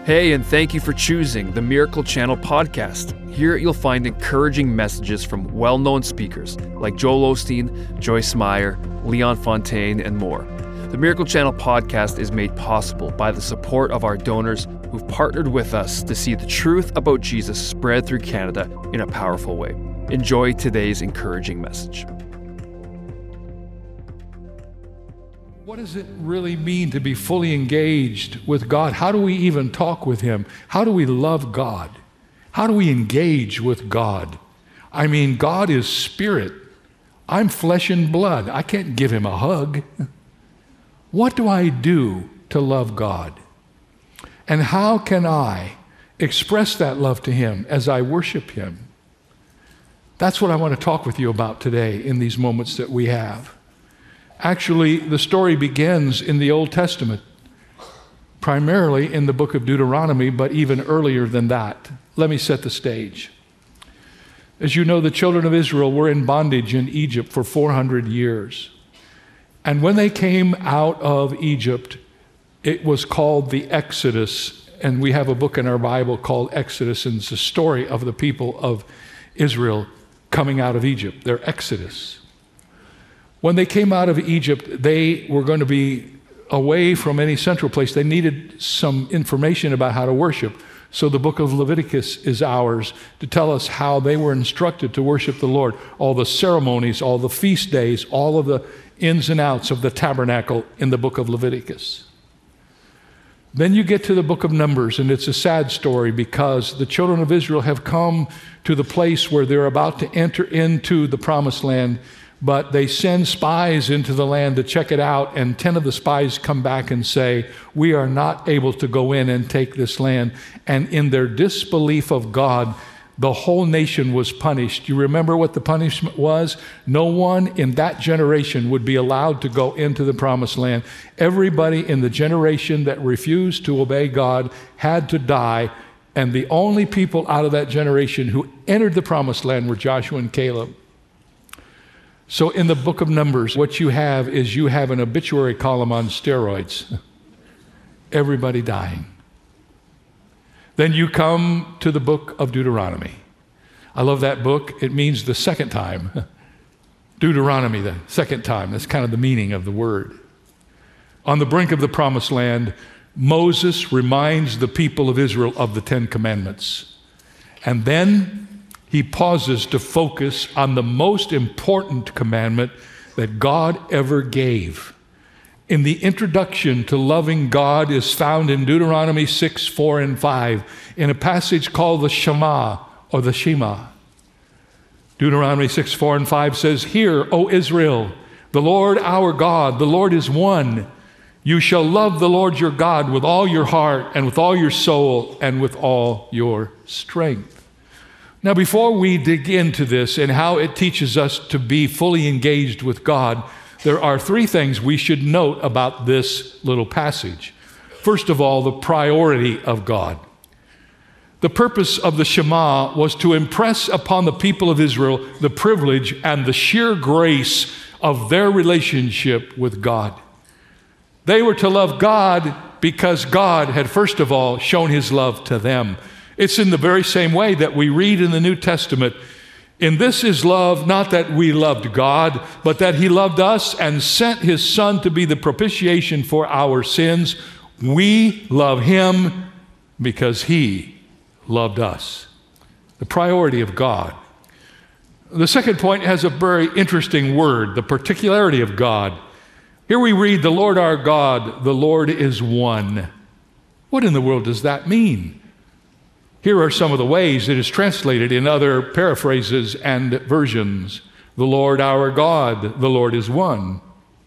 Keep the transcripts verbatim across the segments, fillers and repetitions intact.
Hey, and thank you for choosing the Miracle Channel podcast. Here you'll find encouraging messages from well-known speakers like Joel Osteen, Joyce Meyer, Leon Fontaine, and more. The Miracle Channel podcast is made possible by the support of our donors who've partnered with us to see the truth about Jesus spread through Canada in a powerful way. Enjoy today's encouraging message. What does it really mean to be fully engaged with God? How do we even talk with Him? How do we love God? How do we engage with God? I mean, God is spirit. I'm flesh and blood. I can't give Him a hug. What do I do to love God? And how can I express that love to Him as I worship Him? That's what I want to talk with you about today in these moments that we have. Actually, the story begins in the Old Testament, primarily in the book of Deuteronomy, but even earlier than that. Let me set the stage. As you know, the children of Israel were in bondage in Egypt for four hundred years. And when they came out of Egypt, it was called the Exodus. And we have a book in our Bible called Exodus, and it's the story of the people of Israel coming out of Egypt, their Exodus. When they came out of Egypt, they were going to be away from any central place. They needed some information about how to worship. So the book of Leviticus is ours to tell us how they were instructed to worship the Lord. All the ceremonies, all the feast days, all of the ins and outs of the tabernacle in the book of Leviticus. Then you get to the book of Numbers, and it's a sad story because the children of Israel have come to the place where they're about to enter into the promised land, but they send spies into the land to check it out, and ten of the spies come back and say, we are not able to go in and take this land. And in their disbelief of God, the whole nation was punished. You remember what the punishment was? No one in that generation would be allowed to go into the promised land. Everybody in the generation that refused to obey God had to die, and the only people out of that generation who entered the promised land were Joshua and Caleb. So in the book of Numbers, what you have is you have an obituary column on steroids. Everybody dying. Then you come to the book of Deuteronomy. I love that book. It means the second time. Deuteronomy, the second time. That's kind of the meaning of the word. On the brink of the promised land, Moses reminds the people of Israel of the Ten Commandments. And then he pauses to focus on the most important commandment that God ever gave. In the introduction to loving God is found in Deuteronomy six, four, and five, in a passage called the Shema, or the Shema. Deuteronomy six, four, and five says, Hear, O Israel, the Lord our God, the Lord is one. You shall love the Lord your God with all your heart, and with all your soul, and with all your strength. Now, before we dig into this and how it teaches us to be fully engaged with God, there are three things we should note about this little passage. First of all, the priority of God. The purpose of the Shema was to impress upon the people of Israel the privilege and the sheer grace of their relationship with God. They were to love God because God had, first of all, shown His love to them. It's in the very same way that we read in the New Testament, in this is love, not that we loved God, but that He loved us and sent His Son to be the propitiation for our sins. We love Him because He loved us. The priority of God. The second point has a very interesting word, the particularity of God. Here we read, the Lord our God, the Lord is one. What in the world does that mean? Here are some of the ways it is translated in other paraphrases and versions. The Lord our God, the Lord is one.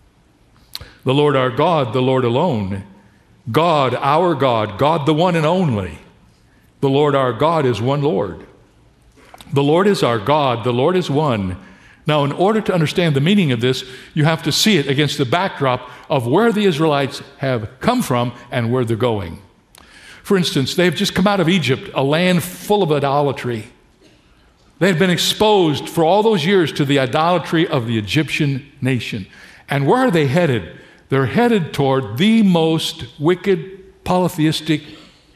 The Lord our God, the Lord alone. God, our God, God the one and only. The Lord our God is one Lord. The Lord is our God, the Lord is one. Now, in order to understand the meaning of this, you have to see it against the backdrop of where the Israelites have come from and where they're going. For instance, they've just come out of Egypt, a land full of idolatry. They had been exposed for all those years to the idolatry of the Egyptian nation. And where are they headed? They're headed toward the most wicked, polytheistic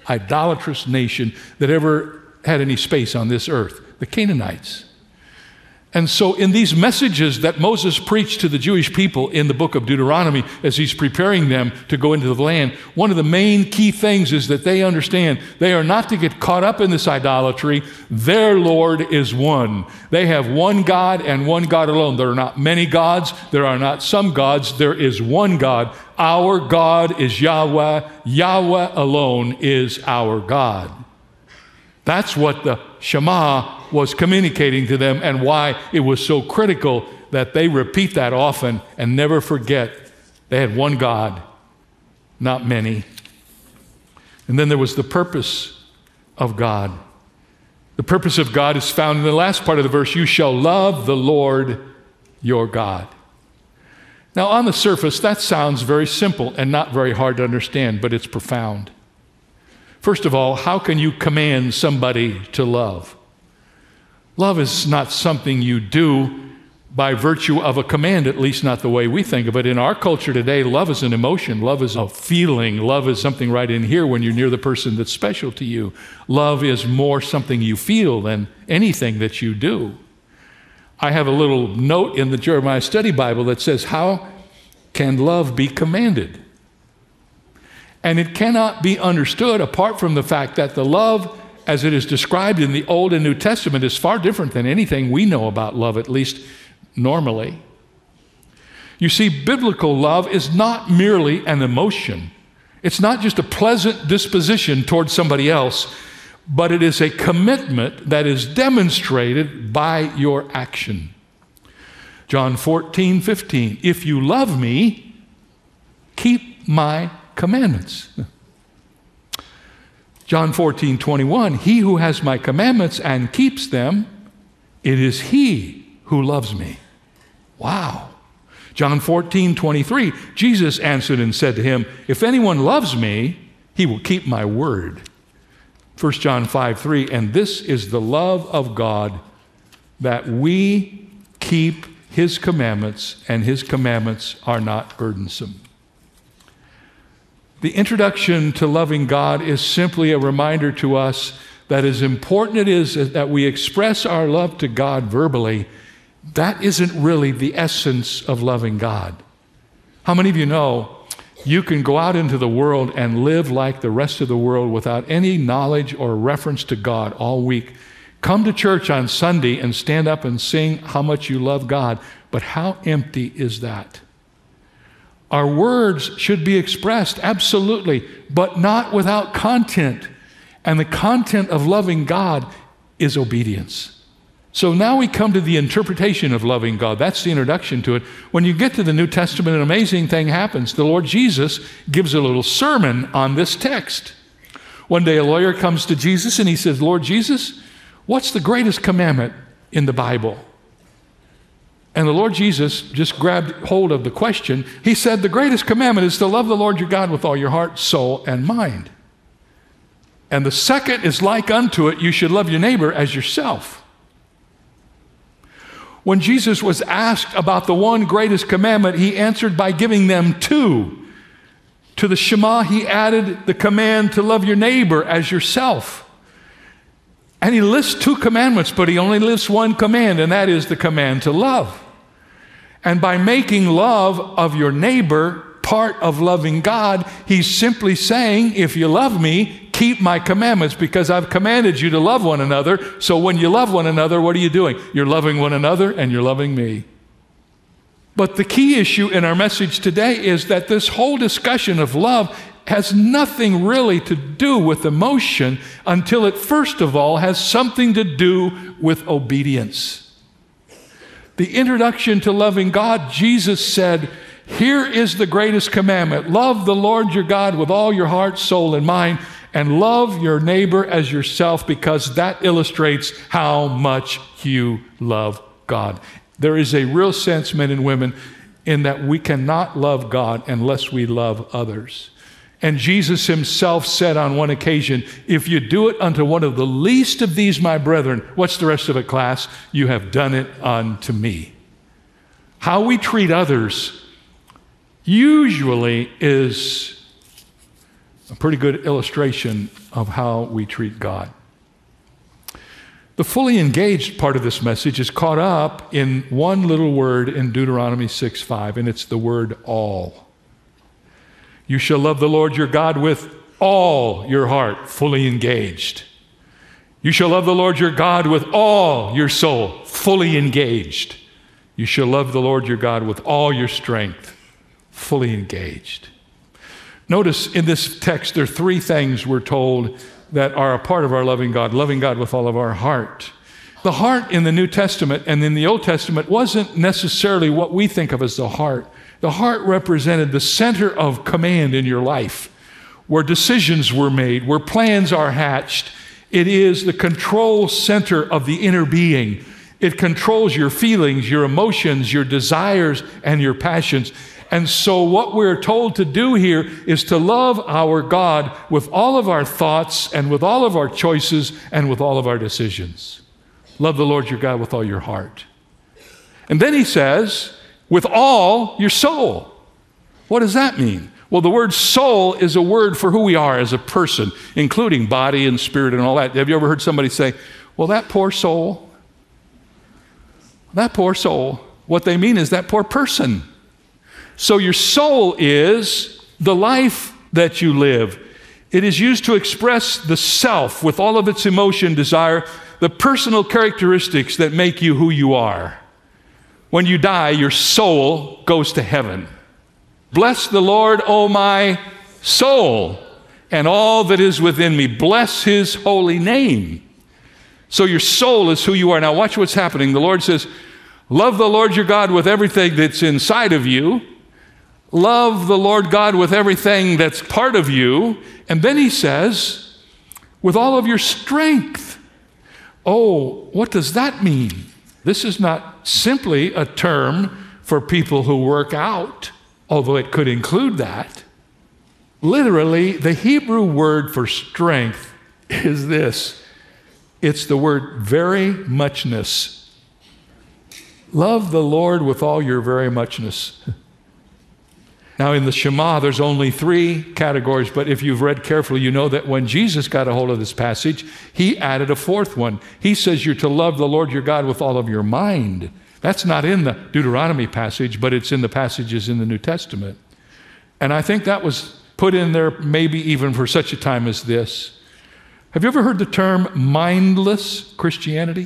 idolatrous nation that ever had any space on this earth, the Canaanites. And so in these messages that Moses preached to the Jewish people in the book of Deuteronomy as he's preparing them to go into the land, one of the main key things is that they understand they are not to get caught up in this idolatry. Their Lord is one. They have one God and one God alone. There are not many gods. There are not some gods. There is one God. Our God is Yahweh. Yahweh alone is our God. That's what the Shema was communicating to them, and why it was so critical that they repeat that often and never forget they had one God, not many. And then there was the purpose of God. The purpose of God is found in the last part of the verse, you shall love the Lord your God. Now on the surface, that sounds very simple and not very hard to understand, but it's profound. First of all, how can you command somebody to love? Love is not something you do by virtue of a command, at least not the way we think of it. In our culture today, love is an emotion. Love is a feeling. Love is something right in here when you're near the person that's special to you. Love is more something you feel than anything that you do. I have a little note in the Jeremiah Study Bible that says, how can love be commanded? And it cannot be understood apart from the fact that the love as it is described in the Old and New Testament is far different than anything we know about love, at least normally. You see, biblical love is not merely an emotion. It's not just a pleasant disposition towards somebody else, but it is a commitment that is demonstrated by your action. John fourteen fifteen, if you love me, keep my commandments. John fourteen twenty-one, he who has my commandments and keeps them, it is he who loves me. Wow. John fourteen twenty-three, Jesus answered and said to him, if anyone loves me, he will keep my word. First John five three, and this is the love of God, that we keep his commandments, and his commandments are not burdensome. The introduction to loving God is simply a reminder to us that as important it is that we express our love to God verbally, that isn't really the essence of loving God. How many of you know you can go out into the world and live like the rest of the world without any knowledge or reference to God all week? Come to church on Sunday and stand up and sing how much you love God, but how empty is that? Our words should be expressed, absolutely, but not without content. And the content of loving God is obedience. So now we come to the interpretation of loving God. That's the introduction to it. When you get to the New Testament, an amazing thing happens. The Lord Jesus gives a little sermon on this text. One day a lawyer comes to Jesus and he says, Lord Jesus, what's the greatest commandment in the Bible? And the Lord Jesus just grabbed hold of the question. He said, the greatest commandment is to love the Lord your God with all your heart, soul, and mind. And the second is like unto it, you should love your neighbor as yourself. When Jesus was asked about the one greatest commandment, he answered by giving them two. To the Shema, he added the command to love your neighbor as yourself. And he lists two commandments, but he only lists one command, and that is the command to love. And by making love of your neighbor part of loving God, he's simply saying, if you love me, keep my commandments, because I've commanded you to love one another. So when you love one another, what are you doing? You're loving one another and you're loving me. But the key issue in our message today is that this whole discussion of love has nothing really to do with emotion until it first of all has something to do with obedience. The introduction to loving God, Jesus said, here is the greatest commandment. Love the Lord your God with all your heart, soul, and mind, and love your neighbor as yourself, because that illustrates how much you love God. There is a real sense, men and women, in that we cannot love God unless we love others. And Jesus himself said on one occasion, if you do it unto one of the least of these, my brethren, what's the rest of it, class? You have done it unto me. How we treat others usually is A pretty good illustration of how we treat God. The fully engaged part of this message is caught up in one little word in Deuteronomy six five, and it's the word all. You shall love the Lord your God with all your heart, fully engaged. You shall love the Lord your God with all your soul, fully engaged. You shall love the Lord your God with all your strength, fully engaged. Notice in this text there are three things we're told that are a part of our loving God, loving God with all of our heart. The heart in the New Testament and in the Old Testament wasn't necessarily what we think of as the heart. The heart represented the center of command in your life, where decisions were made, where plans are hatched. It is the control center of the inner being. It controls your feelings, your emotions, your desires, and your passions. And so what we're told to do here is to love our God with all of our thoughts and with all of our choices and with all of our decisions. Love the Lord your God with all your heart. And then he says, with all your soul. What does that mean? Well, the word soul is a word for who we are as a person, including body and spirit and all that. Have you ever heard somebody say, well, that poor soul, that poor soul? What they mean is that poor person. So your soul is the life that you live. It is used to express the self with all of its emotion, desire, the personal characteristics that make you who you are. When you die, your soul goes to heaven. Bless the Lord, O my soul, and all that is within me. Bless his holy name. So your soul is who you are. Now watch what's happening. The Lord says, love the Lord your God with everything that's inside of you. Love the Lord God with everything that's part of you. And then he says, with all of your strength. Oh, what does that mean? This is not simply a term for people who work out, although it could include that. Literally, the Hebrew word for strength is this. It's the word very muchness. Love the Lord with all your very muchness. Now, in the Shema, there's only three categories, but if you've read carefully, you know that when Jesus got a hold of this passage, he added a fourth one. He says you're to love the Lord your God with all of your mind. That's not in the Deuteronomy passage, but it's in the passages in the New Testament. And I think that was put in there maybe even for such a time as this. Have you ever heard the term mindless Christianity?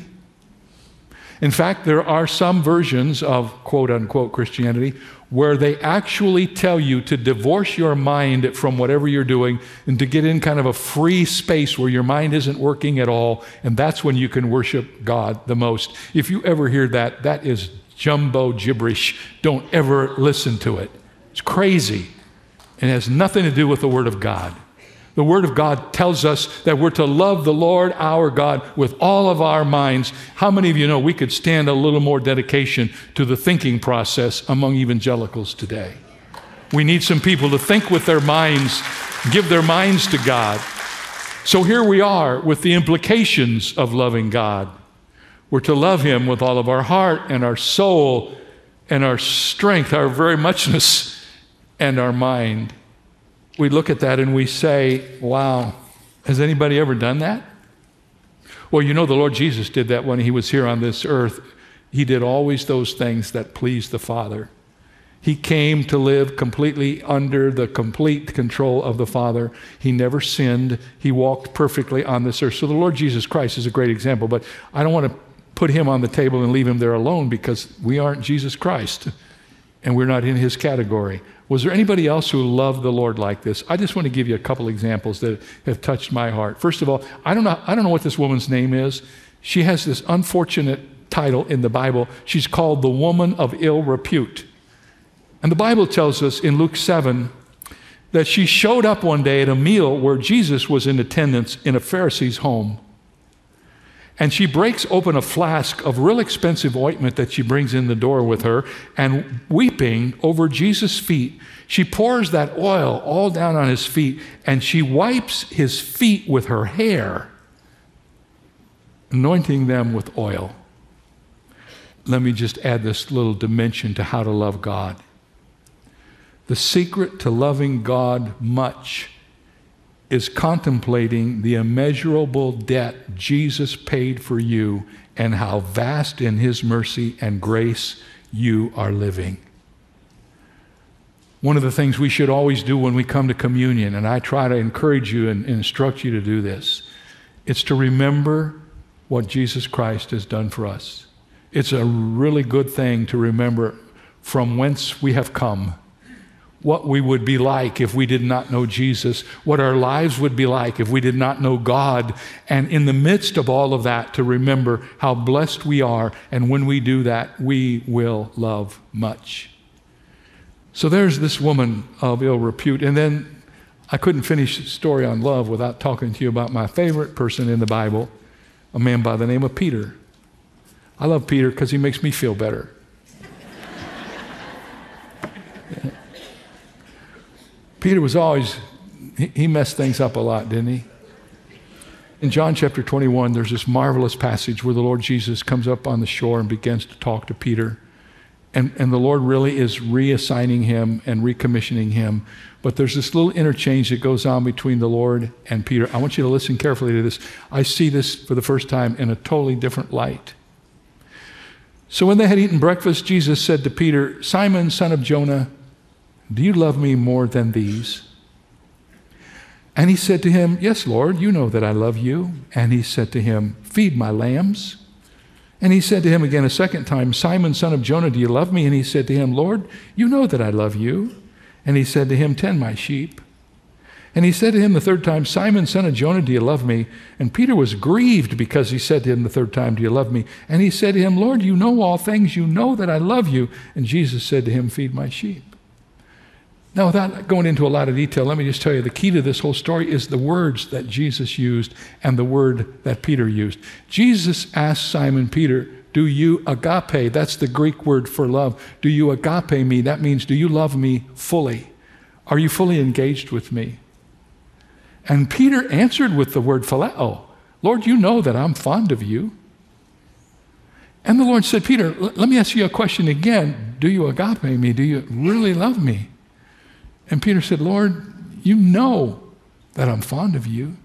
In fact, there are some versions of quote-unquote Christianity where they actually tell you to divorce your mind from whatever you're doing and to get in kind of a free space where your mind isn't working at all, and that's when you can worship God the most. If you ever hear that, that is jumbo gibberish. Don't ever listen to it. It's crazy. It has nothing to do with the Word of God. The Word of God tells us that we're to love the Lord our God with all of our minds. How many of you know we could stand a little more dedication to the thinking process among evangelicals today? We need some people to think with their minds, give their minds to God. So here we are with the implications of loving God. We're to love him with all of our heart and our soul and our strength, our very muchness and our mind. We look at that and we say, wow, has anybody ever done that? Well, you know the Lord Jesus did that when he was here on this earth. He did always those things that pleased the Father. He came to live completely under the complete control of the Father. He never sinned. He walked perfectly on this earth. So the Lord Jesus Christ is a great example, but I don't want to put him on the table and leave him there alone because we aren't Jesus Christ and we're not in his category. Was there anybody else who loved the Lord like this? I just want to give you a couple examples that have touched my heart. First of all, I don't know, I don't know what this woman's name is. She has this unfortunate title in the Bible. She's called the woman of ill repute. And the Bible tells us in Luke seven that she showed up one day at a meal where Jesus was in attendance in a Pharisee's home. And she breaks open a flask of real expensive ointment that she brings in the door with her, and weeping over Jesus' feet, she pours that oil all down on his feet, and she wipes his feet with her hair, anointing them with oil. Let me just add this little dimension to how to love God. The secret to loving God much is contemplating the immeasurable debt Jesus paid for you and how vast in his mercy and grace you are living. One of the things we should always do when we come to communion, and I try to encourage you and instruct you to do this, it's to remember what Jesus Christ has done for us. It's a really good thing to remember from whence we have come, what we would be like if we did not know Jesus, what our lives would be like if we did not know God, and in the midst of all of that, to remember how blessed we are, and when we do that, we will love much. So there's this woman of ill repute, and then I couldn't finish the story on love without talking to you about my favorite person in the Bible, a man by the name of Peter. I love Peter because he makes me feel better. Peter was always, he messed things up a lot, didn't he? In John chapter twenty-one, there's this marvelous passage where the Lord Jesus comes up on the shore and begins to talk to Peter. And, and the Lord really is reassigning him and recommissioning him. But there's this little interchange that goes on between the Lord and Peter. I want you to listen carefully to this. I see this for the first time in a totally different light. So when they had eaten breakfast, Jesus said to Peter, "Simon, son of Jonah, do you love me more than these?" And he said to him, "Yes, Lord, you know that I love you." And he said to him, "Feed my lambs." And he said to him again a second time, "Simon, son of Jonah, do you love me?" And he said to him, "Lord, you know that I love you." And he said to him, "Tend my sheep." And he said to him the third time, "Simon, son of Jonah, do you love me?" And Peter was grieved because he said to him the third time, "Do you love me?" And he said to him, "Lord, you know all things. You know that I love you." And Jesus said to him, "Feed my sheep." Now, without going into a lot of detail, let me just tell you the key to this whole story is the words that Jesus used and the word that Peter used. Jesus asked Simon Peter, "Do you agape?" That's the Greek word for love. "Do you agape me?" That means, do you love me fully? Are you fully engaged with me? And Peter answered with the word phileo. "Lord, you know that I'm fond of you." And the Lord said, "Peter, let me ask you a question again. Do you agape me? Do you really love me?" And Peter said, "Lord, you know that I'm fond of you."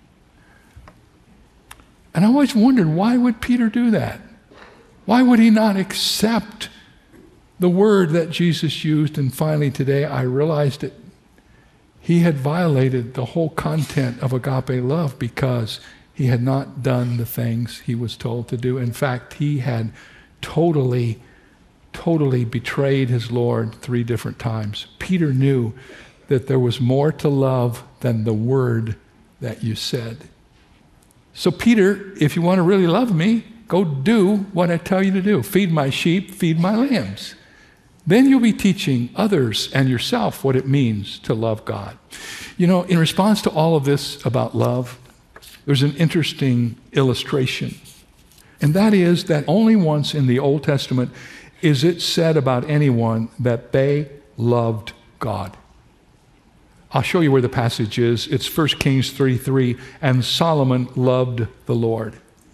And I always wondered, why would Peter do that? Why would he not accept the word that Jesus used? And finally today I realized it. He had violated the whole content of agape love because he had not done the things he was told to do. In fact, he had totally totally betrayed his Lord three different times. Peter knew that there was more to love than the word that you said. So Peter, if you want to really love me, go do what I tell you to do. Feed my sheep, feed my lambs. Then you'll be teaching others and yourself what it means to love God. You know, in response to all of this about love, there's an interesting illustration. And that is that only once in the Old Testament is it said about anyone that they loved God. I'll show you where the passage is. It's First Kings thirty-three, and Solomon loved the Lord.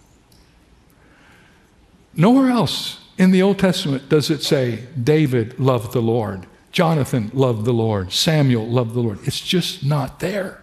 Nowhere else in the Old Testament does it say David loved the Lord, Jonathan loved the Lord, Samuel loved the Lord. It's just not there.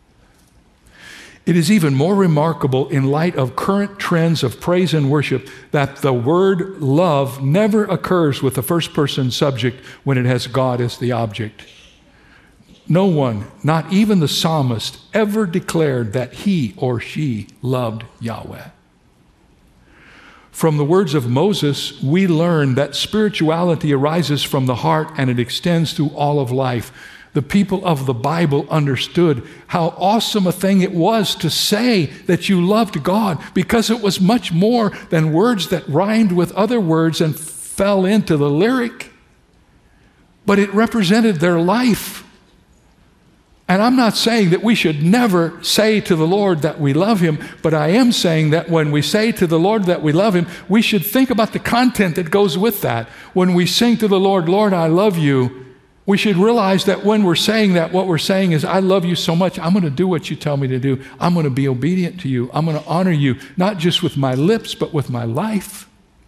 It is even more remarkable in light of current trends of praise and worship that the word love never occurs with the first person subject when it has God as the object. No one, not even the psalmist, ever declared that he or she loved Yahweh. From the words of Moses, we learn that spirituality arises from the heart and it extends through all of life. The people of the Bible understood how awesome a thing it was to say that you loved God, because it was much more than words that rhymed with other words and fell into the lyric, but it represented their life. And I'm not saying that we should never say to the Lord that we love him, but I am saying that when we say to the Lord that we love him, we should think about the content that goes with that. When we sing to the Lord, "Lord, I love you," we should realize that when we're saying that, what we're saying is, "I love you so much, I'm going to do what you tell me to do. I'm going to be obedient to you. I'm going to honor you, not just with my lips, but with my life."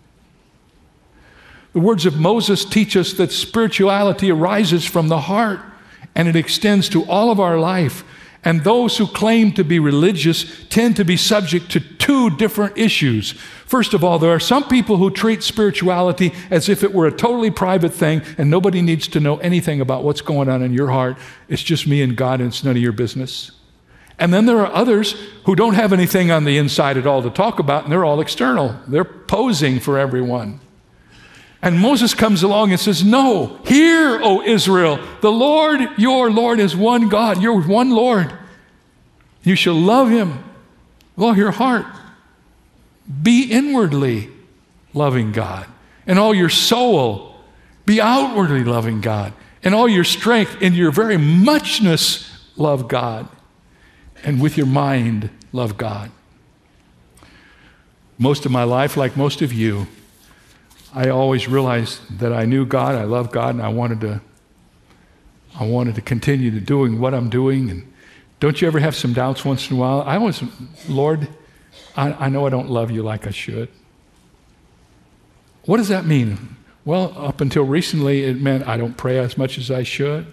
The words of Moses teach us that spirituality arises from the heart, and it extends to all of our life. And those who claim to be religious tend to be subject to two different issues. First of all, there are some people who treat spirituality as if it were a totally private thing and nobody needs to know anything about what's going on in your heart. It's just me and God and it's none of your business. And then there are others who don't have anything on the inside at all to talk about, and they're all external. They're posing for everyone. And Moses comes along and says, no, hear, O Israel, the Lord, your Lord is one God. You're one Lord. You shall love him with all your heart. Be inwardly loving God. And all your soul, be outwardly loving God. And all your strength, in your very muchness, love God. And with your mind, love God. Most of my life, like most of you, I always realized that I knew God, I loved God, and I wanted to I wanted to continue to doing what I'm doing. And don't you ever have some doubts once in a while? I was, Lord, I, I know I don't love you like I should. What does that mean? Well, up until recently, it meant I don't pray as much as I should.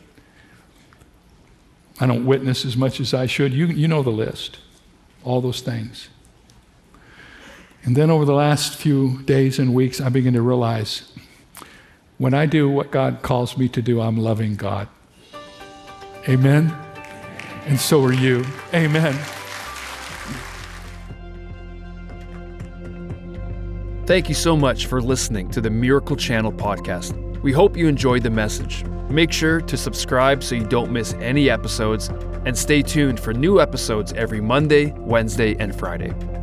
I don't witness as much as I should. You, you know the list, all those things. And then over the last few days and weeks, I begin to realize when I do what God calls me to do, I'm loving God. Amen? And so are you. Amen. Thank you so much for listening to the Miracle Channel podcast. We hope you enjoyed the message. Make sure to subscribe so you don't miss any episodes, and stay tuned for new episodes every Monday, Wednesday, and Friday.